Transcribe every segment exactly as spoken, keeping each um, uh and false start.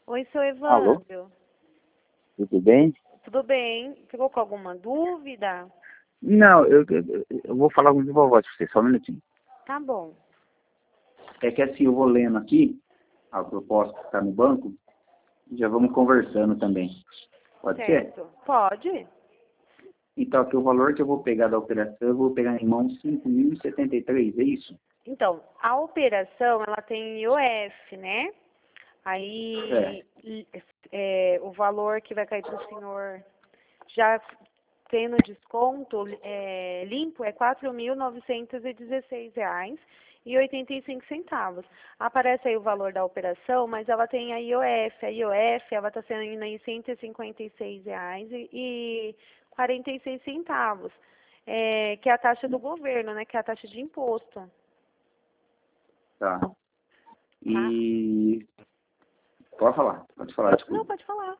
Oi, seu Alô, Evandro. tudo bem? Tudo bem? Ficou com alguma dúvida? Não, eu, eu, eu vou falar com o vovó de você, só um minutinho. Tá bom. É que assim, eu vou lendo aqui a proposta que está no banco e já vamos conversando também. Pode ser? Certo. Pode? Então, aqui o valor que eu vou pegar da operação, eu vou pegar em mão cinco mil e setenta e três, é isso? Então, a operação, ela tem I O F, né? É. Aí, e- é, o valor que vai cair para o senhor, já tendo desconto é, limpo, é quatro mil novecentos e dezesseis reais e oitenta e cinco centavos. Aparece aí o valor da operação, mas ela tem a I O F. A I O F, ela está sendo em cento e cinquenta e seis reais e quarenta e seis centavos, é, que é a taxa do governo, né? Que é a taxa de imposto, Tá. tá? E... Pode falar, pode falar, Não, desculpa. pode falar.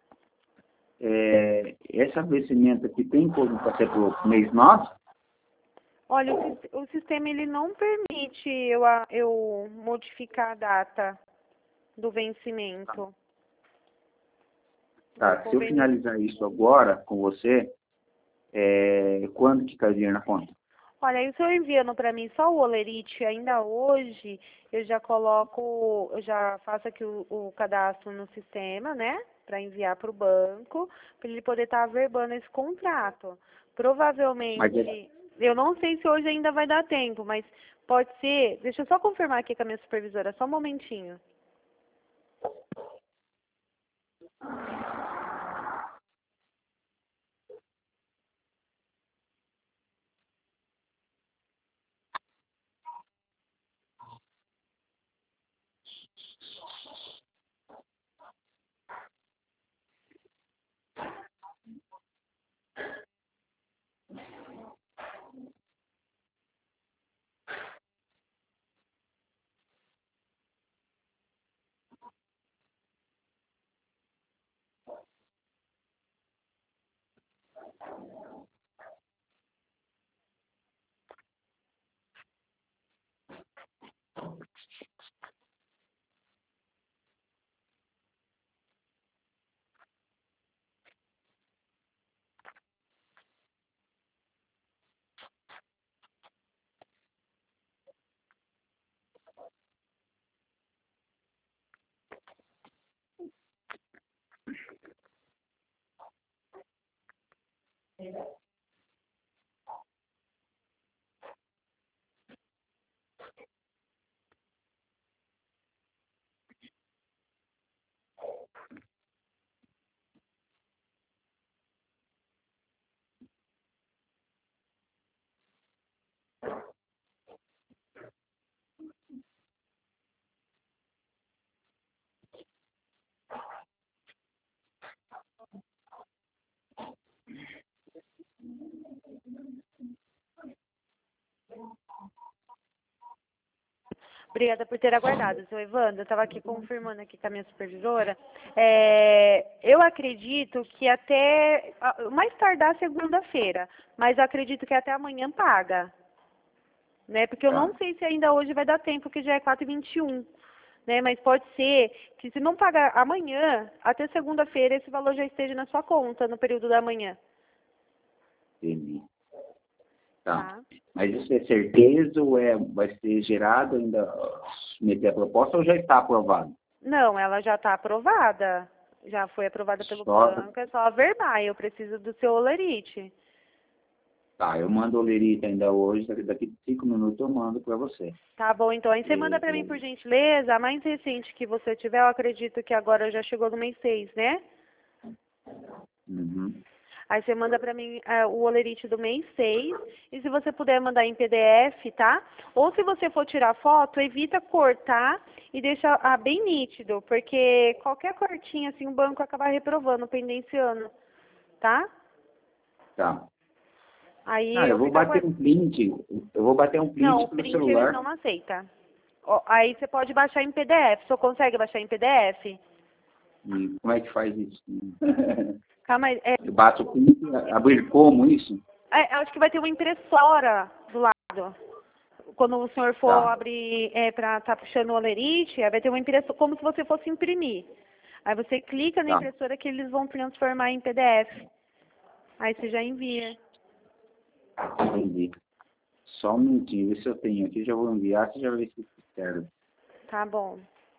É, esse vencimento aqui tem como para ser pro mês nosso? Olha, o, sis- o sistema ele não permite eu, a- eu modificar a data do vencimento. O Tá, se eu convênio. finalizar isso agora com você, é, quando que cai o dinheiro na conta? Olha, aí o senhor enviando para mim só o Olerite ainda hoje, eu já coloco, eu já faço aqui o, o cadastro no sistema, né? Para enviar para o banco, para ele poder estar averbando esse contrato. Mas é- Provavelmente, eu não sei se hoje ainda vai dar tempo, mas pode ser. Deixa eu só confirmar aqui com a minha supervisora, só um momentinho. Obrigada por ter aguardado, seu Evandro. Eu estava aqui confirmando aqui com a minha supervisora. É, eu acredito que até, a- mais tardar segunda-feira, mas eu acredito que até amanhã paga, né? Porque eu tá. não sei se ainda hoje vai dar tempo, que já é quatro e vinte e um, né? Mas pode ser que se não pagar amanhã, até segunda-feira esse valor já esteja na sua conta no período da manhã, Entendi. Tá. tá? Mas isso é certeza ou é, vai ser gerado ainda meter a proposta ou já está aprovado? Não, ela já está aprovada. Já foi aprovada pelo Só, banco, é só averbar. Eu preciso do seu olerite. tá, eu mando o lerite ainda hoje, daqui, daqui a cinco minutos eu mando para você. Tá bom, então. Aí você manda E- pra mim, por gentileza, a mais recente que você tiver. Eu acredito que agora já chegou no mês seis, né? uhum. Aí você manda pra mim eh, o olerite do mês seis. E se você puder mandar em P D F, tá? Ou se você for tirar foto, evita cortar e deixa ah, bem nítido. Porque qualquer cortinha, assim, o banco acaba reprovando, pendenciando. Tá? Tá. Aí Ah, eu eu vou fico bater aguardando. um print, eu vou bater um Não, print o pelo print eles celular. não aceitam. Ó, aí você pode baixar em P D F. Você consegue baixar em P D F? E como é que faz isso? Calma aí. É, Eu bato o print, abrir como isso? é, acho que vai ter uma impressora do lado. Quando o senhor for Tá, abrir é, para estar puxando o olerite, aí vai ter uma impressora, como se você fosse imprimir. Aí você clica na Tá. impressora que eles vão transformar em P D F. Aí você já envia. Entendi. Só um minutinho, ver se eu tenho aqui, já vou enviar, você já vê se serve. Tá bom.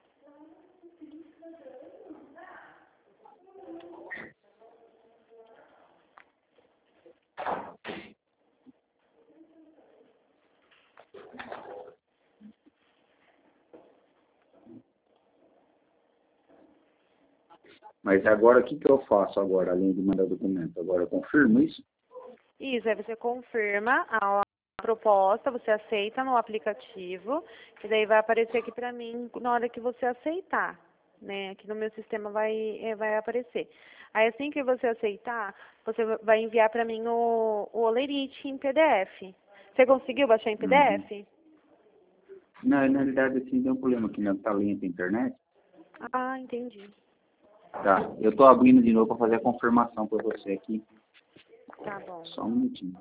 Mas agora, o que, que eu faço agora, além de mandar documento? Agora eu confirmo isso? Isso, aí você confirma a proposta, você aceita no aplicativo, e daí vai aparecer aqui pra mim na hora que você aceitar, né? Aqui no meu sistema vai, eh, vai aparecer. Aí assim que você aceitar, você vai enviar pra mim o, o Olerite em P D F. Você conseguiu baixar em P D F? Uhum. Não, na realidade, assim, deu um problema aqui na tá lenta a internet. Ah, entendi. Tá, eu tô abrindo de novo para fazer a confirmação para você aqui. Tá bom. Só um minutinho.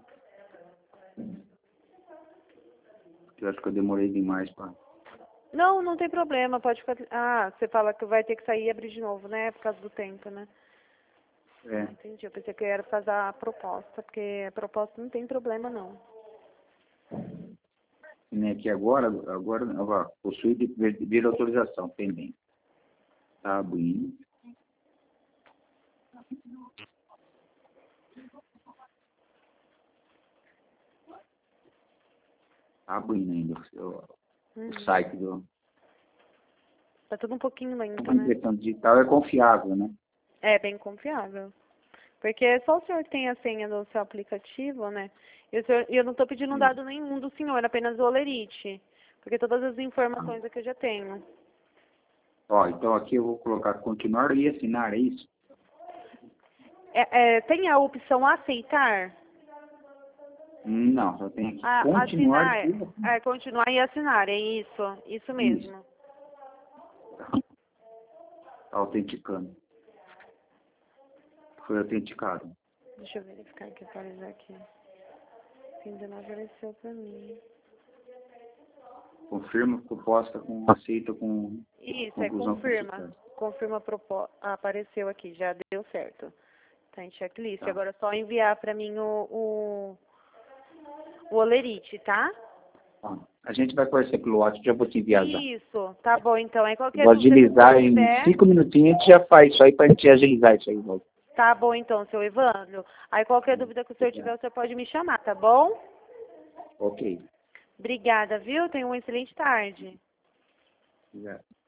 Eu acho que eu demorei demais para... Não, não tem problema, pode ficar... Ah, você fala que vai ter que sair e abrir de novo, né? Por causa do tempo, né? É, Entendi, eu pensei que eu ia fazer a proposta, porque a proposta não tem problema, não. né, aqui agora, agora, agora possui de vir autorização pendente. Tá abrindo. Tá abrindo ainda o, seu- Uhum. o site do... Tá tudo um pouquinho lento, A né? impressão digital é confiável, né? É bem confiável. Porque só o senhor tem a senha do seu aplicativo, né? E o senhor- e eu não estou pedindo Isso. dado nenhum do senhor, apenas o Olerite. Porque todas as informações aqui eu já tenho. Ó, então aqui eu vou colocar continuar e assinar, é isso? É, é, tem a opção aceitar? Não, só tem aqui A, continuar assinar, e é, continuar e assinar, é isso. Isso mesmo. tá autenticando. Foi autenticado. Deixa eu verificar aqui, atualizar aqui. Ainda não apareceu pra mim. Confirma proposta com aceita com Isso, é conclusão confirma. consultada. Confirma a proposta. Apareceu aqui, já deu certo. Tá em checklist. Tá. Agora é só enviar pra mim o, o, o Olerite, tá? Tá. A gente vai conversar pelo WhatsApp, já vou te enviar já. Isso, tá bom então. Aí qualquer Vou dúvida que o senhor agilizar em tiver, cinco minutinhos, a gente já faz isso aí pra gente agilizar isso aí. Logo. tá bom então, seu Evandro. Aí qualquer dúvida que o senhor tiver, o senhor pode me chamar, tá bom? Ok. Obrigada, viu? Tenha uma excelente tarde. Já.